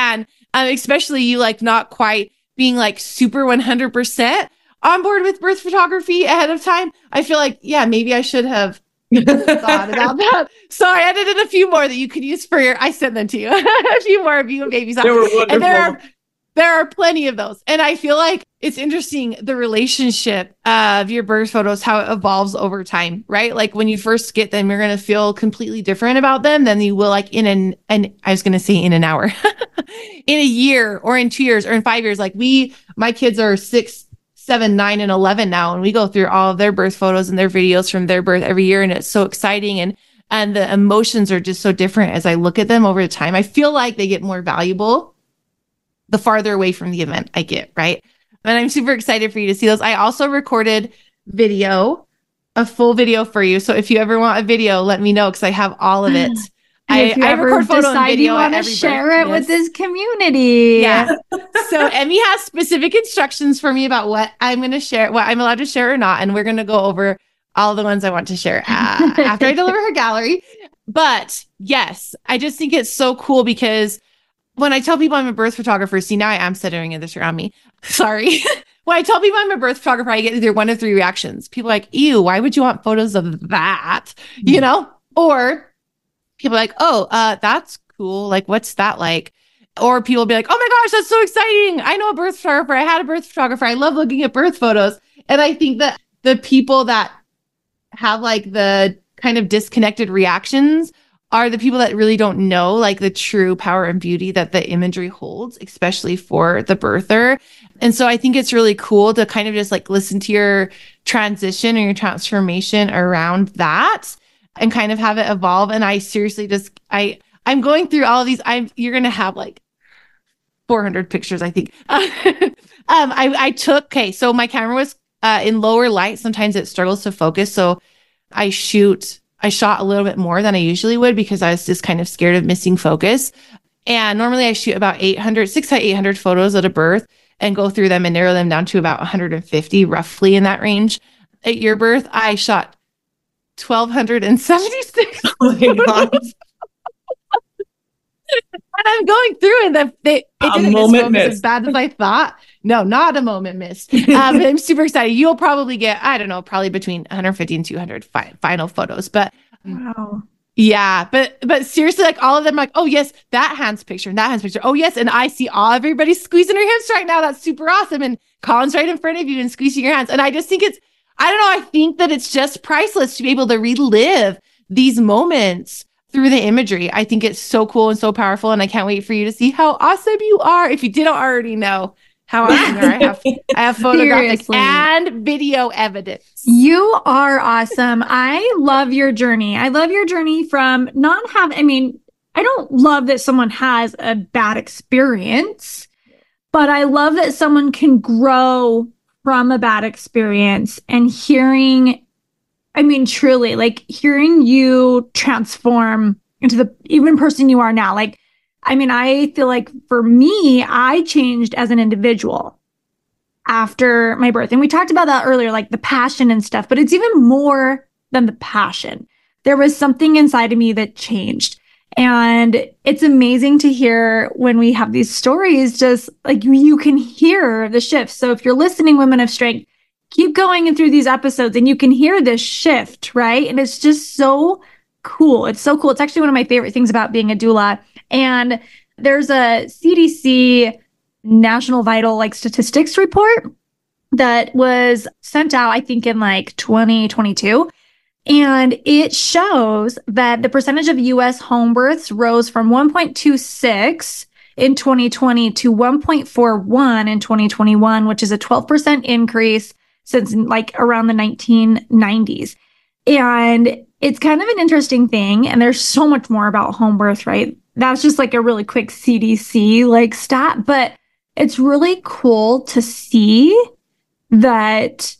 um, especially you like not quite being like super one hundred percent on board with birth photography ahead of time. I feel like, yeah, maybe I should have thought about that. So I added in a few more that you could use for your, I sent them to you, a few more of you and babies. They were wonderful. And there are, there are plenty of those. And I feel like it's interesting, the relationship of your birth photos, how it evolves over time, right? Like when you first get them, you're going to feel completely different about them than you will like in an, an I was going to say in an hour, in a year or in two years or in five years. Like we, my kids are six, seven, nine, and eleven now. And we go through all of their birth photos and their videos from their birth every year. And it's so exciting. And, and the emotions are just so different as I look at them over time. I feel like they get more valuable the farther away from the event I get, right? And I'm super excited for you to see those. I also recorded video, a full video for you. So if you ever want a video, let me know because I have all of it. I, if you I ever record photo decide and video you want to at every share birth. it Yes. with this community. Yeah. So Emmy has specific instructions for me about what I'm going to share, what I'm allowed to share or not. And we're going to go over all the ones I want to share uh, after I deliver her gallery. But yes, I just think it's so cool because when I tell people I'm a birth photographer, see, now I am centering this around me. Sorry. When I tell people I'm a birth photographer, I get either one of three reactions. People are like, ew, why would you want photos of that? You know? Or people are like, oh, uh, that's cool. Like, what's that like? Or people will be like, oh my gosh, that's so exciting. I know a birth photographer. I had a birth photographer. I love looking at birth photos. And I think that the people that have like the kind of disconnected reactions are the people that really don't know like the true power and beauty that the imagery holds, especially for the birther. And so I think it's really cool to kind of just like listen to your transition and your transformation around that and kind of have it evolve. And I seriously just, I, I'm going through all of these. I'm, you're going to have like four hundred pictures, I think. um, I, I took, okay. So my camera was uh, in lower light. Sometimes it struggles to focus. So I shoot I shot a little bit more than I usually would because I was just kind of scared of missing focus. And normally I shoot about eight hundred, six to eight hundred photos at a birth and go through them and narrow them down to about one hundred fifty, roughly in that range. At your birth, I shot one thousand two hundred seventy-six. Oh my God. And I'm going through and the, they, it a didn't moment miss missed. as bad as I thought. No, not a moment missed. Um, I'm super excited. You'll probably get, I don't know, probably between one hundred fifty and two hundred fi- final photos. But Wow. yeah, but but seriously, like all of them, like, oh yes, that hands picture and that hands picture. Oh yes, and I see all everybody squeezing her hips right now. That's super awesome. And Colin's right in front of you and squeezing your hands. And I just think it's, I don't know, I think that it's just priceless to be able to relive these moments through the imagery. I think it's so cool and so powerful. And I can't wait for you to see how awesome you are. If you didn't already know how awesome you are, I have, I have photographic Seriously. and video evidence. You are awesome. I love your journey. I love your journey from not have, I mean, I don't love that someone has a bad experience, but I love that someone can grow from a bad experience and hearing, I mean, truly, like hearing you transform into the even person you are now. Like, I mean, I feel like for me, I changed as an individual after my birth. And we talked about that earlier, like the passion and stuff, but it's even more than the passion. There was something inside of me that changed. And it's amazing to hear when we have these stories, just like you can hear the shift. So if you're listening, Women of Strength, keep going through these episodes and you can hear this shift, right? And it's just so cool. It's so cool. It's actually one of my favorite things about being a doula. And there's a C D C National Vital like statistics report that was sent out, I think, in like twenty twenty-two. And it shows that the percentage of U S home births rose from one point two six in twenty twenty to one point four one in twenty twenty-one, which is a twelve percent increase since like around the nineteen nineties. And it's kind of an interesting thing. And there's so much more about home birth, right? That's just like a really quick C D C like stat, but it's really cool to see that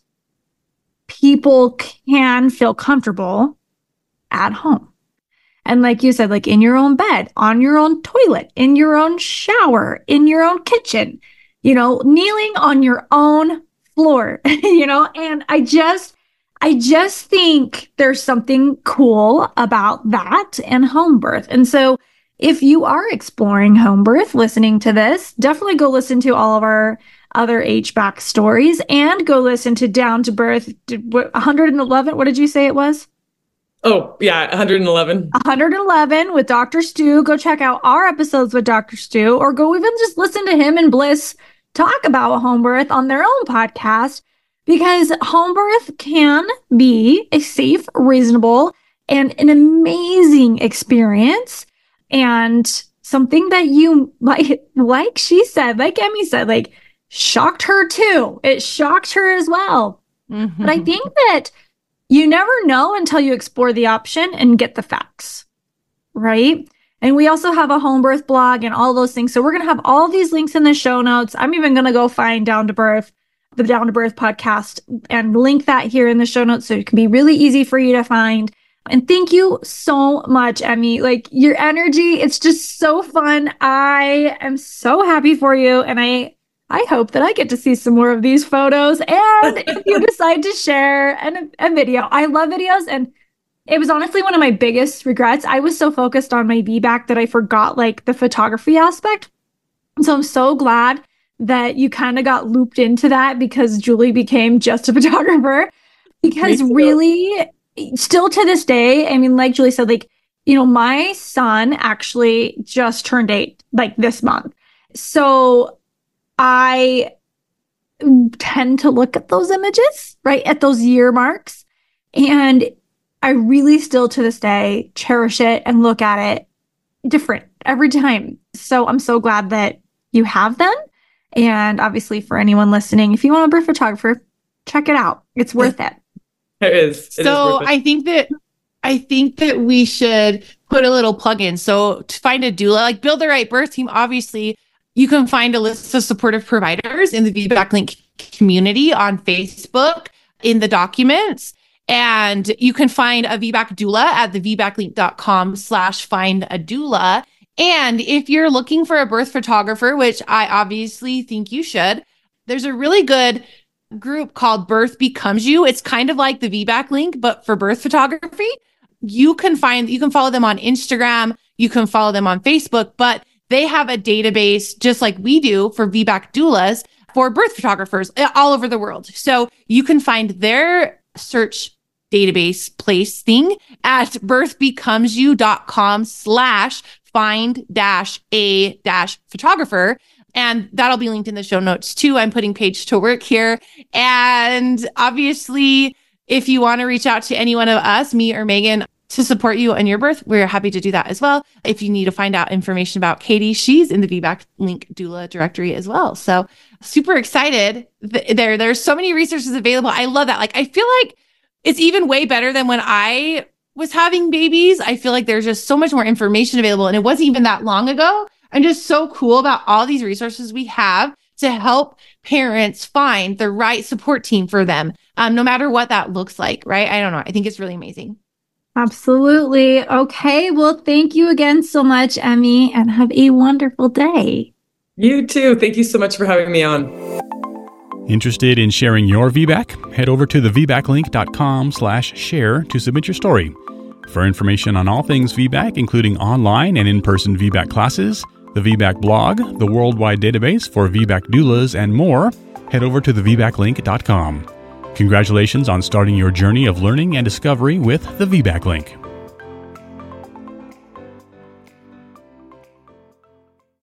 people can feel comfortable at home. And like you said, like in your own bed, on your own toilet, in your own shower, in your own kitchen, you know, kneeling on your own floor, you know, and I just, I just think there's something cool about that and home birth. And so if you are exploring home birth, listening to this, definitely go listen to all of our other H B A C stories and go listen to Down to Birth. one hundred eleven, what did you say it was? Oh, yeah, one hundred eleven. one hundred eleven with Doctor Stu. Go check out our episodes with Doctor Stu, or go even just listen to him and Bliss talk about home birth on their own podcast, because home birth can be a safe, reasonable, and an amazing experience, and something that you, like, like she said, like Emmy said, like, shocked her too. It shocked her as well. Mm-hmm. But I think that you never know until you explore the option and get the facts, right? And we also have a home birth blog and all those things. So we're going to have all these links in the show notes. I'm even going to go find Down to Birth, the Down to Birth podcast, and link that here in the show notes so it can be really easy for you to find. And thank you so much, Emmy. Like, your energy, it's just so fun. I am so happy for you. And I I hope that I get to see some more of these photos. And if you decide to share an, a video, I love videos. And it was honestly one of my biggest regrets. I was so focused on my V BAC that I forgot like the photography aspect. So I'm so glad that you kind of got looped into that, because Julie became just a photographer. Because really, still to this day, I mean, like Julie said, like, you know, my son actually just turned eight, like this month. So I tend to look at those images, right, at those year marks. And I really still to this day cherish it and look at it different every time. So I'm so glad that you have them. And obviously for anyone listening, if you want a birth photographer, check it out. It's worth it. It is. It so is I think that I think that we should put a little plug in. So to find a doula, like Build the Right Birth Team, obviously you can find a list of supportive providers in the V BAC Link community on Facebook in the documents. And you can find a V BAC doula at the v bac link dot com slash find a doula. And if you're looking for a birth photographer, which I obviously think you should, there's a really good group called Birth Becomes You. It's kind of like the V BAC Link, but for birth photography. You can find, you can follow them on Instagram, you can follow them on Facebook, but they have a database just like we do for V BAC doulas for birth photographers all over the world. So you can find their search database place thing at birth becomes you dot com slash find dash a dash photographer. And that'll be linked in the show notes too. I'm putting Paige to work here. And obviously, if you want to reach out to any one of us, me or Megan, to support you in your birth, we're happy to do that as well. If you need to find out information about Katie, she's in the V BAC Link doula directory as well. So super excited. There, there's so many resources available. I love that. Like, I feel like it's even way better than when I was having babies. I feel like there's just so much more information available, and it wasn't even that long ago. I'm just so cool about all these resources we have to help parents find the right support team for them, um, no matter what that looks like, right? I don't know. I think it's really amazing. Absolutely. Okay. Well, thank you again so much, Emmy, and have a wonderful day. You too. Thank you so much for having me on. Interested in sharing your V BAC? Head over to the v bac link dot com slash share to submit your story. For information on all things V BAC, including online and in-person V BAC classes, the V BAC blog, the worldwide database for V BAC doulas, and more, head over to the v bac link dot com. Congratulations on starting your journey of learning and discovery with the V BAC Link.